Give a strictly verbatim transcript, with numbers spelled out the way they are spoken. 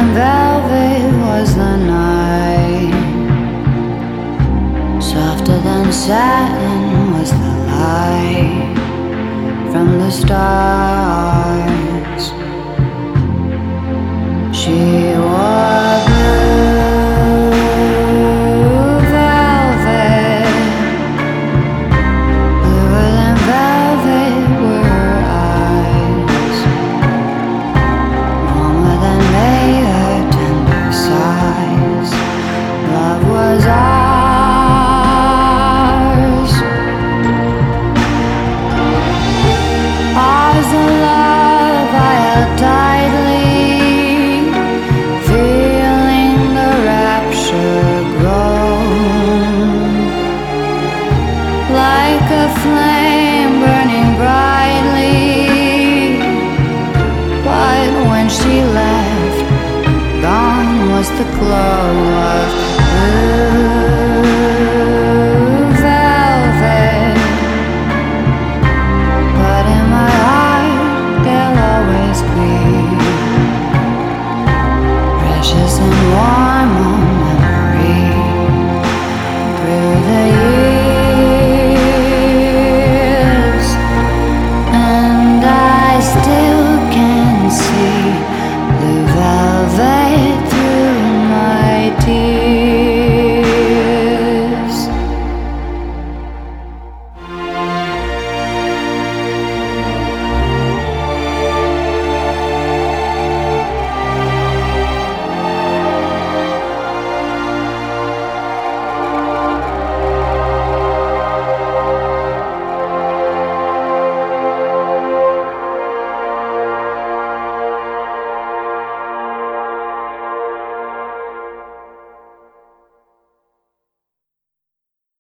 than velvet was the night, softer than satin was the light from the stars. She wore blue velvet, bluer than velvet were her eyes, warmer than May her tender sighs. Love was ours, ours the love I held tightly, feeling the rapture grow, like a flame burning brightly. But when she left, gone was the glow.